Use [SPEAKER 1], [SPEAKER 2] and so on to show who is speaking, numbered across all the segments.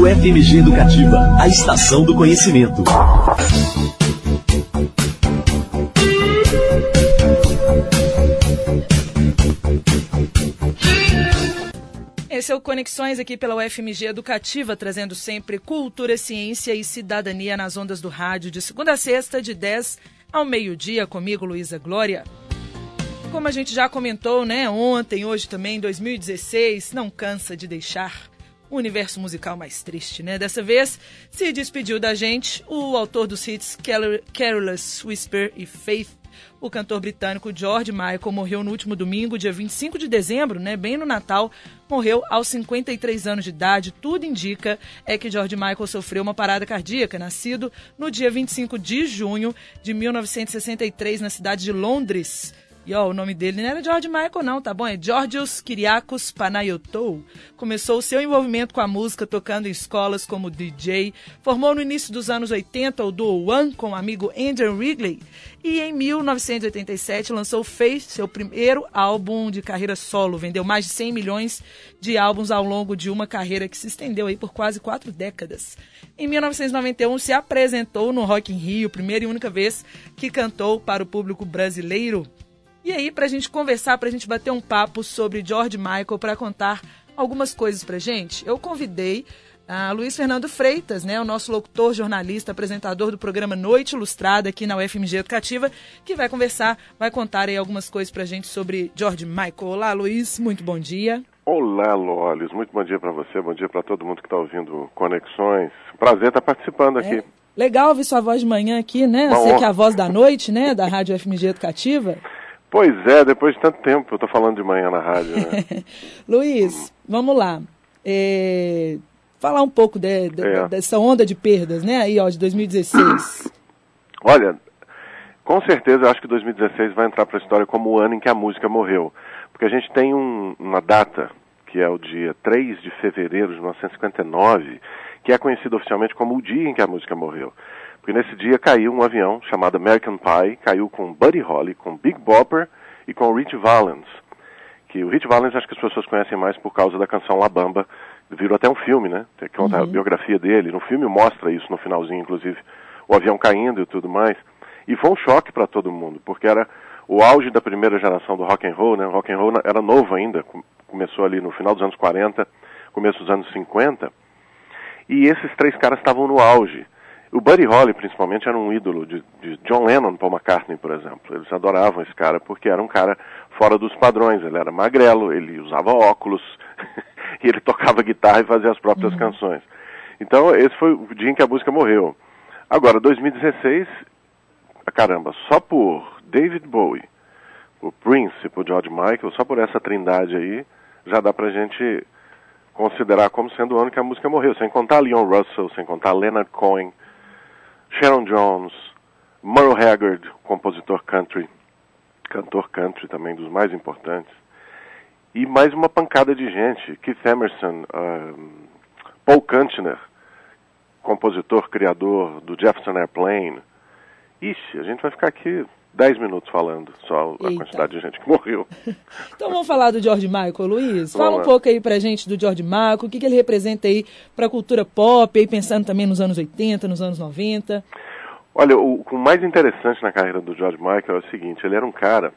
[SPEAKER 1] UFMG Educativa, a estação do conhecimento.
[SPEAKER 2] Esse é o Conexões aqui pela UFMG Educativa, trazendo sempre cultura, ciência e cidadania nas ondas do rádio, de segunda a sexta, de 10 ao meio-dia, comigo, Luísa Glória. Como a gente já comentou, né, ontem, hoje também, 2016, não cansa de deixar o universo musical mais triste, né? Dessa vez, se despediu da gente o autor dos hits Careless Whisper e Faith. O cantor britânico George Michael morreu no último domingo, dia 25 de dezembro, né, bem no Natal, morreu aos 53 anos de idade. Tudo indica que George Michael sofreu uma parada cardíaca, nascido no dia 25 de junho de 1963, na cidade de Londres. E o nome dele não era George Michael não, tá bom? É Georgios Kyriakos Panayotou. Começou o seu envolvimento com a música tocando em escolas como DJ. Formou no início dos anos 80 o duo One com o amigo Andrew Wrigley. E em 1987 lançou Faith, seu primeiro álbum de carreira solo. Vendeu mais de 100 milhões de álbuns ao longo de uma carreira que se estendeu aí por quase 4 décadas. Em 1991 se apresentou no Rock in Rio, primeira e única vez que cantou para o público brasileiro. E aí, pra gente conversar, pra gente bater um papo sobre George Michael, pra contar algumas coisas pra gente, eu convidei a Luiz Fernando Freitas, né, o nosso locutor, jornalista, apresentador do programa Noite Ilustrada aqui na UFMG Educativa, que vai conversar, vai contar aí algumas coisas pra gente sobre George Michael. Olá, Luiz, muito bom dia.
[SPEAKER 3] Olá, Lolis, muito bom dia pra você, bom dia pra todo mundo que tá ouvindo Conexões. Prazer estar participando aqui.
[SPEAKER 2] Legal ouvir sua voz de manhã aqui, né? Eu sei que é a voz da noite, né, da Rádio UFMG Educativa.
[SPEAKER 3] Pois é, depois de tanto tempo, eu tô falando de manhã na rádio, né?
[SPEAKER 2] Luiz, vamos lá. Falar um pouco dessa onda de perdas, né, aí, ó, de 2016.
[SPEAKER 3] Olha, com certeza eu acho que 2016 vai entrar para a história como o ano em que a música morreu. Porque a gente tem uma data, que é o dia 3 de fevereiro de 1959, que é conhecido oficialmente como o dia em que a música morreu. Porque nesse dia caiu um avião chamado American Pie, caiu com Buddy Holly, com Big Bopper e com Ritchie Valens. Que o Ritchie Valens acho que as pessoas conhecem mais por causa da canção La Bamba, virou até um filme, né? Que conta a biografia dele. No filme mostra isso no finalzinho, inclusive, o avião caindo e tudo mais. E foi um choque para todo mundo, porque era o auge da primeira geração do rock and roll, né? O rock and roll era novo ainda, começou ali no final dos anos 40, começo dos anos 50. E esses três caras estavam no auge. O Buddy Holly, principalmente, era um ídolo de John Lennon, Paul McCartney, por exemplo. Eles adoravam esse cara porque era um cara fora dos padrões. Ele era magrelo, ele usava óculos, e ele tocava guitarra e fazia as próprias canções. Então, esse foi o dia em que a música morreu. Agora, 2016, caramba, só por David Bowie, por Prince e por George Michael, só por essa trindade aí, já dá pra gente considerar como sendo o ano que a música morreu. Sem contar Leon Russell, sem contar Leonard Cohen, Sharon Jones, Merle Haggard, compositor country, cantor country também, dos mais importantes, e mais uma pancada de gente, Keith Emerson, Paul Kantner, compositor, criador do Jefferson Airplane. Ixi, a gente vai ficar aqui 10 minutos falando só a quantidade de gente que morreu.
[SPEAKER 2] Então vamos falar do George Michael, Luiz. Fala um pouco aí pra gente do George Michael, o que ele representa aí pra cultura pop, aí pensando também nos anos 80, nos anos 90.
[SPEAKER 3] Olha, o mais interessante na carreira do George Michael é o seguinte, ele era um cara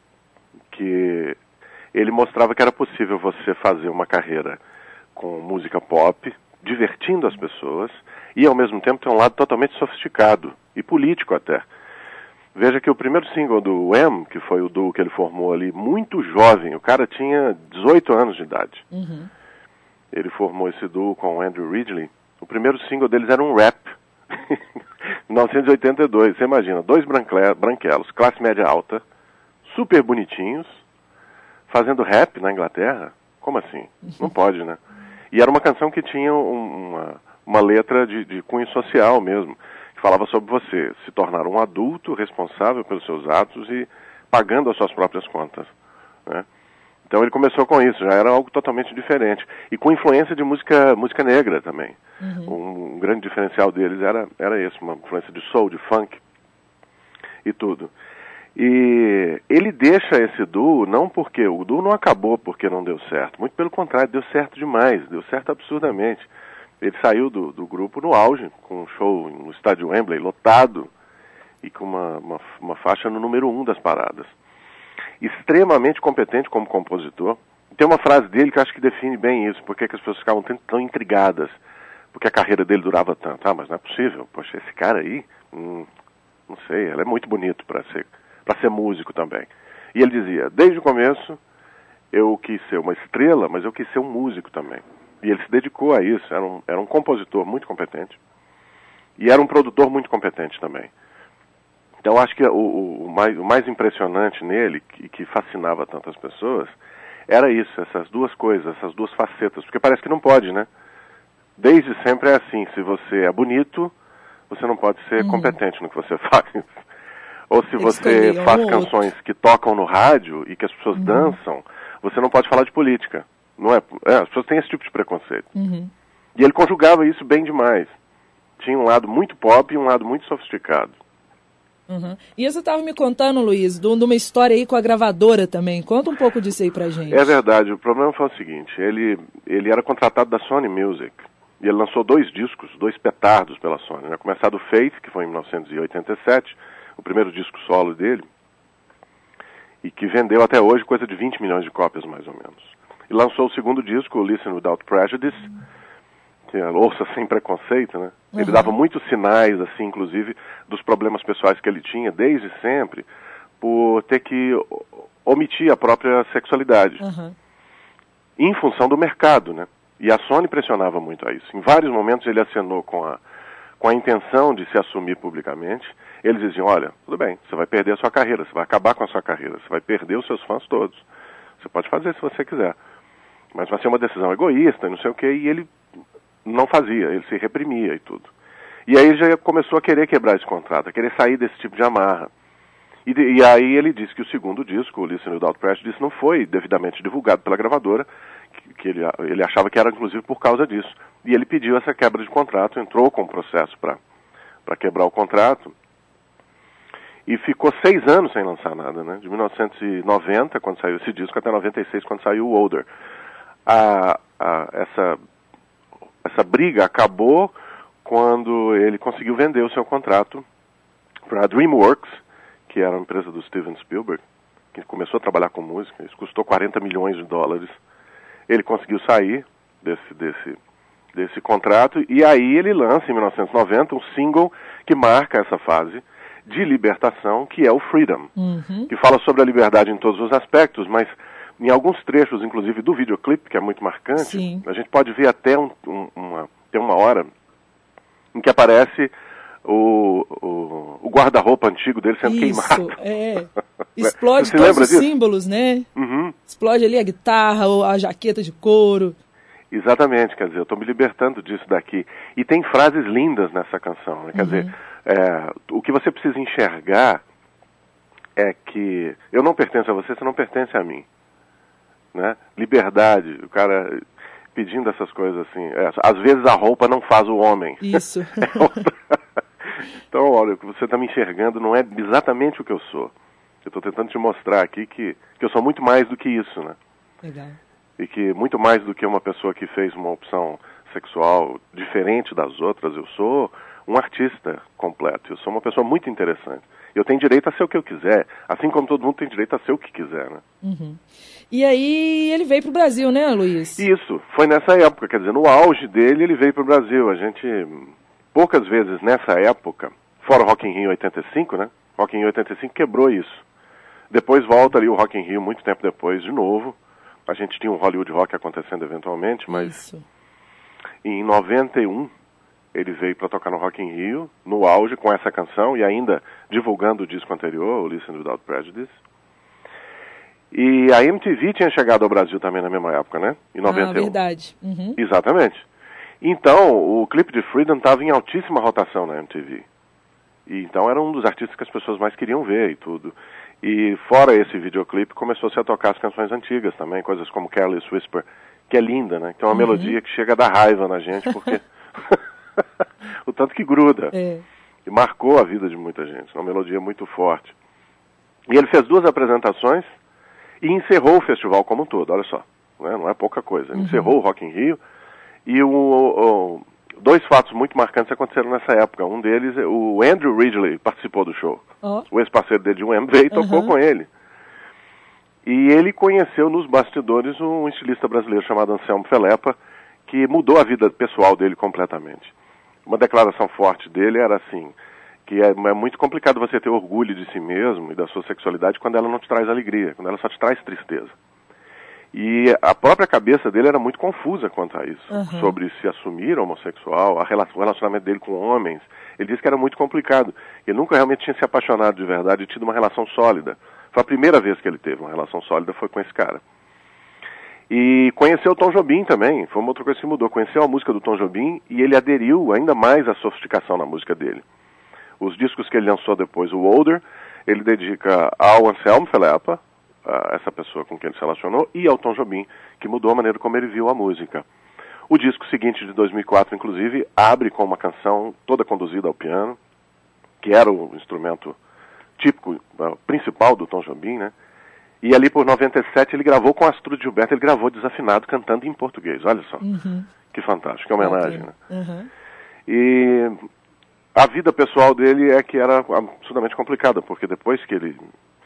[SPEAKER 3] que ele mostrava que era possível você fazer uma carreira com música pop, divertindo as pessoas, e ao mesmo tempo ter um lado totalmente sofisticado, e político até. Veja que o primeiro single do Wham, que foi o duo que ele formou ali, muito jovem, o cara tinha 18 anos de idade. Ele formou esse duo com o Andrew Ridgeley. O primeiro single deles era um rap, em 1982. Você imagina, dois branquelos, classe média alta, super bonitinhos, fazendo rap na Inglaterra? Como assim? Não pode, né? E era uma canção que tinha uma letra de cunho social mesmo, que falava sobre você se tornar um adulto responsável pelos seus atos e pagando as suas próprias contas, né? Então ele começou com isso, já era algo totalmente diferente. E com influência de música negra também. Um grande diferencial deles era esse, uma influência de soul, de funk e tudo. E ele deixa esse duo, não porque o duo não acabou porque não deu certo, muito pelo contrário, deu certo demais, deu certo absurdamente. Ele saiu do grupo no auge, com um show no estádio Wembley, lotado, e com uma faixa no número 1 das paradas. Extremamente competente como compositor. Tem uma frase dele que eu acho que define bem isso, porque as pessoas ficavam tão intrigadas, porque a carreira dele durava tanto. Mas não é possível, poxa, esse cara aí, não sei, ele é muito bonito para ser músico também. E ele dizia, desde o começo, eu quis ser uma estrela, mas eu quis ser um músico também. E ele se dedicou a isso, era um compositor muito competente, e era um produtor muito competente também. Então acho que o mais impressionante nele, que fascinava tantas pessoas, era isso, essas duas coisas, essas duas facetas, porque parece que não pode, né? Desde sempre é assim, se você é bonito, você não pode ser competente no que você faz. Ou se você faz canções que tocam no rádio e que as pessoas dançam, você não pode falar de política. Não é? As pessoas têm esse tipo de preconceito. E ele conjugava isso bem demais. Tinha um lado muito pop e um lado muito sofisticado.
[SPEAKER 2] E você estava me contando, Luiz, de uma história aí com a gravadora também. Conta um pouco disso aí pra gente.
[SPEAKER 3] É verdade. O problema foi o seguinte. Ele era contratado da Sony Music. E ele lançou 2 discos, 2 petardos pela Sony. Né? Começado o Faith, que foi em 1987, o primeiro disco solo dele, e que vendeu até hoje coisa de 20 milhões de cópias, mais ou menos. E lançou o segundo disco, o Listen Without Prejudice, que é Ouça Sem Preconceito, né? Ele dava muitos sinais, assim, inclusive, dos problemas pessoais que ele tinha, desde sempre, por ter que omitir a própria sexualidade. Em função do mercado, né? E a Sony pressionava muito a isso. Em vários momentos ele acenou com a intenção de se assumir publicamente. Eles diziam, olha, tudo bem, você vai perder a sua carreira, você vai acabar com a sua carreira, você vai perder os seus fãs todos. Você pode fazer se você quiser. Mas vai ser uma decisão egoísta, não sei o quê, e ele não fazia, ele se reprimia e tudo. E aí ele já começou a querer quebrar esse contrato, a querer sair desse tipo de amarra. E aí ele disse que o segundo disco, o Listen Without Prejudice, não foi devidamente divulgado pela gravadora, que ele achava que era inclusive por causa disso. E ele pediu essa quebra de contrato, entrou com um processo para quebrar o contrato, e ficou 6 anos sem lançar nada, né? De 1990, quando saiu esse disco, até 96, quando saiu o Older. Essa briga acabou quando ele conseguiu vender o seu contrato para a DreamWorks, que era uma empresa do Steven Spielberg, que começou a trabalhar com música. Isso custou $40 milhões. Ele conseguiu sair desse contrato, e aí ele lança, em 1990, um single que marca essa fase de libertação, que é o Freedom, que fala sobre a liberdade em todos os aspectos, mas em alguns trechos, inclusive do videoclipe, que é muito marcante, sim, a gente pode ver até tem uma hora em que aparece o guarda-roupa antigo dele sendo queimado.
[SPEAKER 2] Explode todos os símbolos, né? Explode ali a guitarra, ou a jaqueta de couro.
[SPEAKER 3] Exatamente, quer dizer, eu estou me libertando disso daqui. E tem frases lindas nessa canção, né? Quer dizer, o que você precisa enxergar é que eu não pertenço a você, você não pertence a mim. Né? Liberdade, o cara pedindo essas coisas assim. Às vezes a roupa não faz o homem.
[SPEAKER 2] Isso.
[SPEAKER 3] Então, olha, o que você está me enxergando não é exatamente o que eu sou. Eu estou tentando te mostrar aqui que eu sou muito mais do que isso, né?
[SPEAKER 2] Legal.
[SPEAKER 3] E que muito mais do que uma pessoa que fez uma opção sexual diferente das outras, eu sou um artista completo. Eu sou uma pessoa muito interessante. Eu tenho direito a ser o que eu quiser, assim como todo mundo tem direito a ser o que quiser, né?
[SPEAKER 2] E aí ele veio para o Brasil, né, Luiz?
[SPEAKER 3] Isso, foi nessa época, quer dizer, no auge dele ele veio para o Brasil. A gente, poucas vezes nessa época, fora o Rock in Rio 85, né? Rock in Rio 85 quebrou isso. Depois volta ali o Rock in Rio, muito tempo depois, de novo. A gente tinha um Hollywood Rock acontecendo eventualmente, mas em 91 ele veio para tocar no Rock in Rio, no auge, com essa canção, e ainda divulgando o disco anterior, o Listen Without Prejudice. E a MTV tinha chegado ao Brasil também na mesma época, né? Em 91.
[SPEAKER 2] Verdade.
[SPEAKER 3] Exatamente. Então, o clipe de Freedom estava em altíssima rotação na MTV. E então era um dos artistas que as pessoas mais queriam ver e tudo. E fora esse videoclipe, começou-se a tocar as canções antigas também, coisas como Careless Whisper, que é linda, né? Que é uma melodia que chega a dar raiva na gente, porque o tanto que gruda. E marcou a vida de muita gente, uma melodia muito forte. E ele fez 2 apresentações e encerrou o festival como um todo, olha só, né? Não é pouca coisa. Ele encerrou o Rock in Rio, e dois fatos muito marcantes aconteceram nessa época. Um deles, o Andrew Ridgeley participou do show. O ex-parceiro dele de UMV tocou com ele. E ele conheceu nos bastidores um estilista brasileiro chamado Anselmo Felepa, que mudou a vida pessoal dele completamente. Uma declaração forte dele era assim, que é muito complicado você ter orgulho de si mesmo e da sua sexualidade quando ela não te traz alegria, quando ela só te traz tristeza. E a própria cabeça dele era muito confusa quanto a isso, sobre se assumir homossexual, o relacionamento dele com homens. Ele disse que era muito complicado. Ele nunca realmente tinha se apaixonado de verdade e tido uma relação sólida. Foi a primeira vez que ele teve uma relação sólida, foi com esse cara. E conheceu o Tom Jobim também, foi uma outra coisa que mudou. Conheceu a música do Tom Jobim e ele aderiu ainda mais à sofisticação na música dele. Os discos que ele lançou depois, o Older, ele dedica ao Anselmo Felepa, essa pessoa com quem ele se relacionou, e ao Tom Jobim, que mudou a maneira como ele viu a música. O disco seguinte, de 2004, inclusive, abre com uma canção toda conduzida ao piano, que era o instrumento típico, principal do Tom Jobim, né? E ali por 97 ele gravou com Astrud Gilberto, ele gravou desafinado, cantando em português, olha só. Que fantástico, que homenagem, né? E a vida pessoal dele é que era absolutamente complicada, porque depois que ele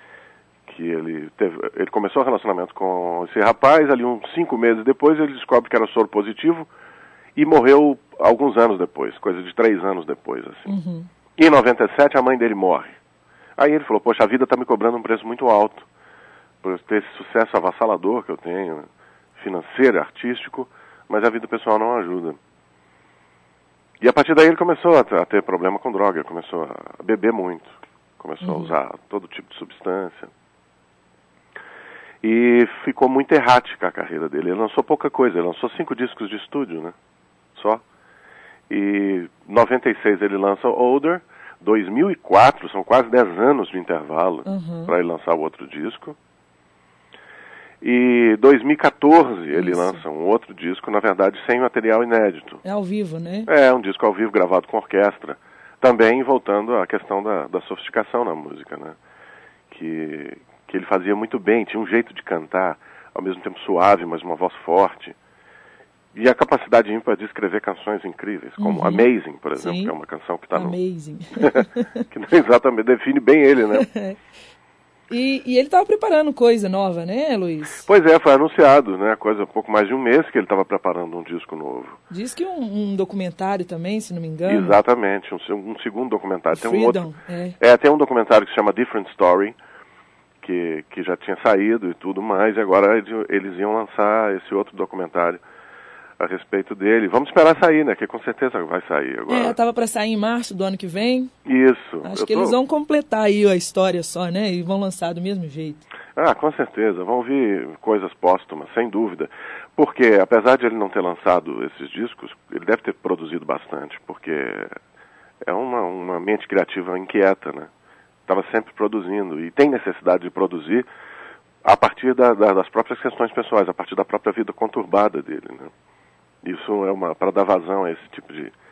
[SPEAKER 3] começou o relacionamento com esse rapaz, ali uns 5 meses depois ele descobre que era soro positivo e morreu alguns anos depois, coisa de 3 anos depois, assim. E em 97 a mãe dele morre. Aí ele falou, poxa, a vida está me cobrando um preço muito alto por ter esse sucesso avassalador que eu tenho, financeiro, artístico, mas a vida pessoal não ajuda. E a partir daí ele começou a ter problema com droga, começou a beber muito, começou a usar todo tipo de substância. E ficou muito errática a carreira dele. Ele lançou pouca coisa, ele lançou 5 discos de estúdio, né? Só. E em 96 ele lança Older, 2004, são quase 10 anos de intervalo para ele lançar o outro disco. E 2014 ele lança um outro disco, na verdade sem material inédito.
[SPEAKER 2] É ao vivo, né?
[SPEAKER 3] É, um disco ao vivo gravado com orquestra. Também voltando à questão da sofisticação na música, né? Que ele fazia muito bem, tinha um jeito de cantar, ao mesmo tempo suave, mas uma voz forte. E a capacidade ímpar de escrever canções incríveis, como Amazing, por exemplo, que é uma canção que está no...
[SPEAKER 2] Amazing.
[SPEAKER 3] que não exatamente define bem ele, né?
[SPEAKER 2] E ele estava preparando coisa nova, né, Luiz?
[SPEAKER 3] Pois é, foi anunciado, né? Coisa, pouco mais de um mês que ele estava preparando um disco novo.
[SPEAKER 2] Diz que um documentário também, se não me engano.
[SPEAKER 3] Exatamente, um segundo documentário. Tem
[SPEAKER 2] Freedom,
[SPEAKER 3] tem um documentário que se chama Different Story, que já tinha saído e tudo mais, e agora eles iam lançar esse outro documentário a respeito dele. Vamos esperar sair, né? Que com certeza vai sair agora.
[SPEAKER 2] Estava para sair em março do ano que vem.
[SPEAKER 3] Isso.
[SPEAKER 2] Acho que eles vão completar aí a história só, né? E vão lançar do mesmo jeito. Ah,
[SPEAKER 3] com certeza. Vão vir coisas póstumas, sem dúvida. Porque, apesar de ele não ter lançado esses discos, ele deve ter produzido bastante, porque é uma mente criativa inquieta, né? Estava sempre produzindo e tem necessidade de produzir a partir das próprias questões pessoais, a partir da própria vida conturbada dele, né? Isso é para dar vazão a esse tipo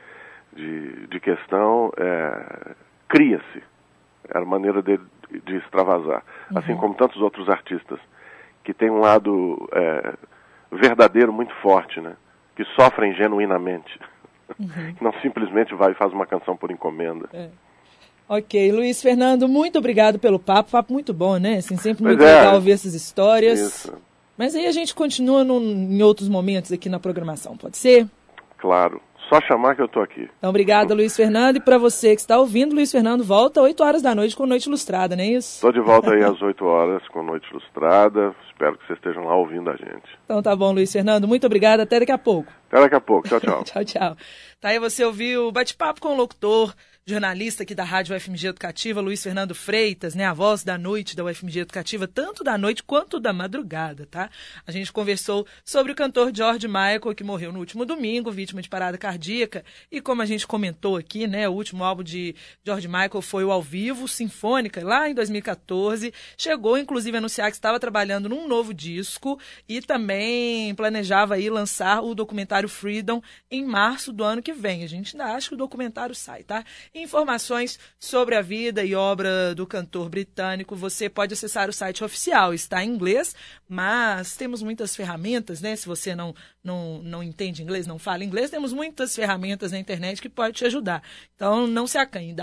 [SPEAKER 3] de questão, cria-se a maneira dele de extravasar, assim como tantos outros artistas que têm um lado verdadeiro muito forte, né? Que sofrem genuinamente, que não simplesmente vai e faz uma canção por encomenda.
[SPEAKER 2] Ok, Luiz Fernando, muito obrigado pelo papo muito bom, né? Assim, sempre muito legal ouvir essas histórias.
[SPEAKER 3] Isso.
[SPEAKER 2] Mas aí a gente continua em outros momentos aqui na programação, pode ser?
[SPEAKER 3] Claro, só chamar que eu estou aqui.
[SPEAKER 2] Então, obrigada, Luiz Fernando. E para você que está ouvindo, Luiz Fernando volta às 8 horas da noite com Noite Ilustrada, não é isso?
[SPEAKER 3] Estou de volta aí às 8 horas com Noite Ilustrada. Espero que vocês estejam lá ouvindo a gente.
[SPEAKER 2] Então tá bom, Luiz Fernando. Muito obrigado. Até daqui a pouco.
[SPEAKER 3] Até daqui a pouco. Tchau, tchau.
[SPEAKER 2] Tchau, tchau. Tá aí, você ouviu o bate-papo com o locutor, jornalista aqui da Rádio UFMG Educativa, Luiz Fernando Freitas, né? A voz da noite da UFMG Educativa, tanto da noite quanto da madrugada, tá? A gente conversou sobre o cantor George Michael, que morreu no último domingo, vítima de parada cardíaca. E como a gente comentou aqui, né? O último álbum de George Michael foi o Ao Vivo, Sinfônica, lá em 2014. Chegou, inclusive, a anunciar que estava trabalhando num novo disco e também planejava aí lançar o documentário Freedom em março do ano que vem. A gente ainda acha que o documentário sai, tá? informações sobre a vida e obra do cantor britânico, você pode acessar o site oficial. Está em inglês, mas temos muitas ferramentas, né? Se você não entende inglês, não fala inglês, temos muitas ferramentas na internet que podem te ajudar. Então, não se acanhe.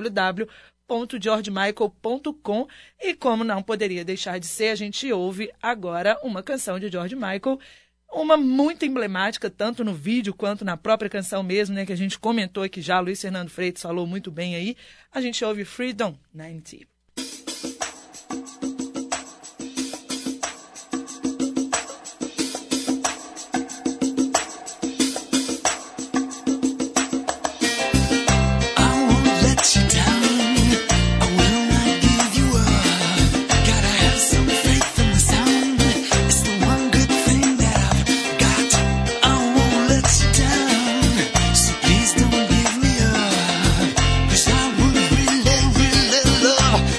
[SPEAKER 2] www.georgemichael.com. E como não poderia deixar de ser, a gente ouve agora uma canção de George Michael, uma muito emblemática, tanto no vídeo quanto na própria canção mesmo, né, que a gente comentou aqui já, Luiz Fernando Freitas falou muito bem aí. A gente ouve Freedom 90.
[SPEAKER 4] Please don't give me up, 'cause I would really, really love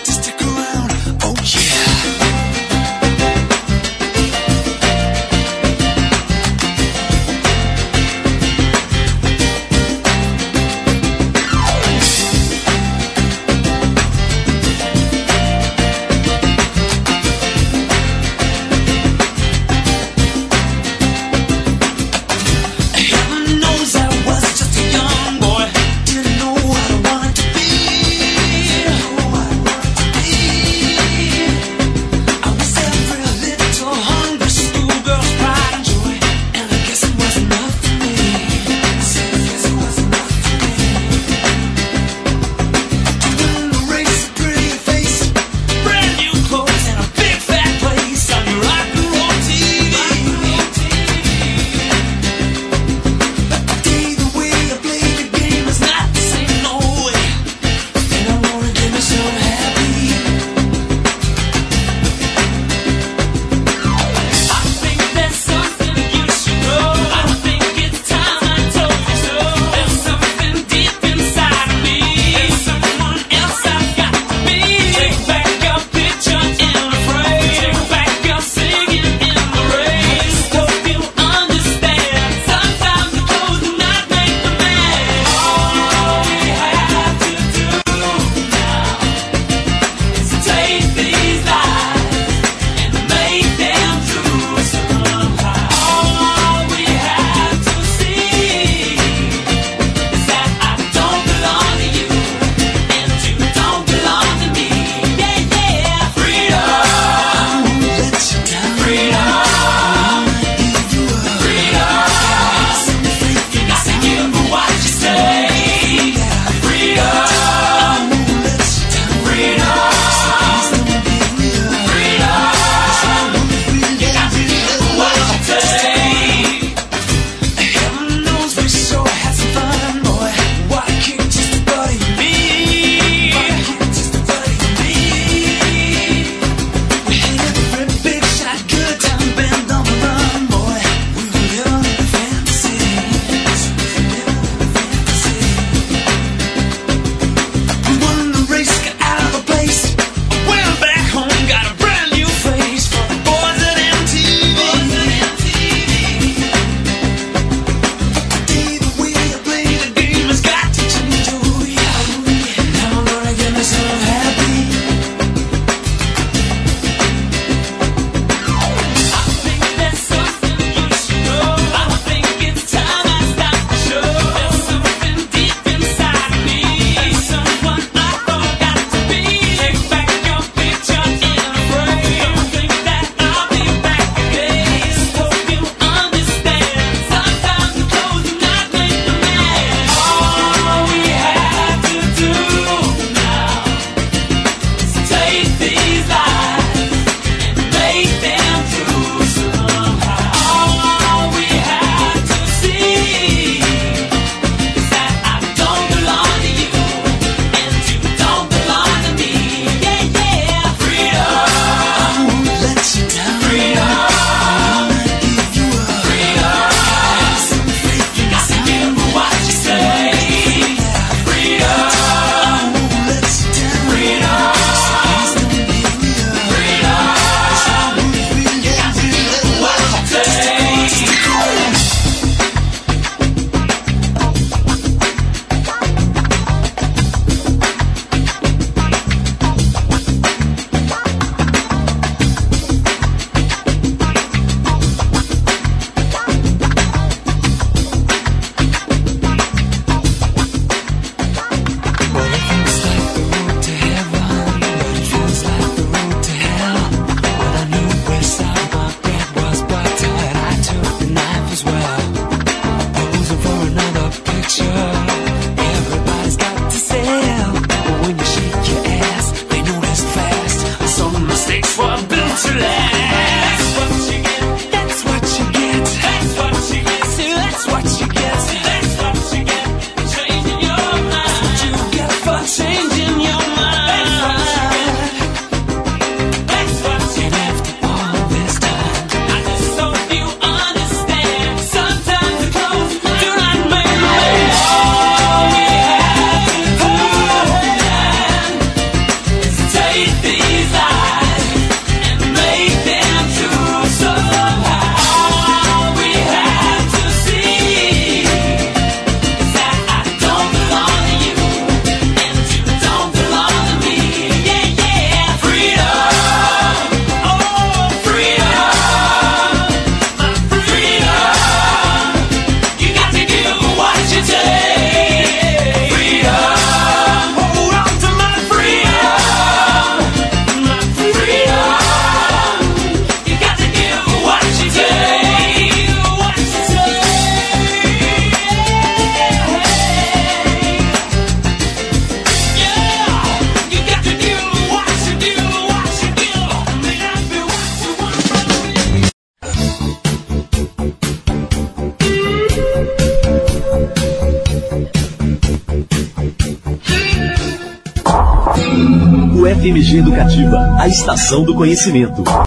[SPEAKER 1] FMG Educativa, a estação do conhecimento.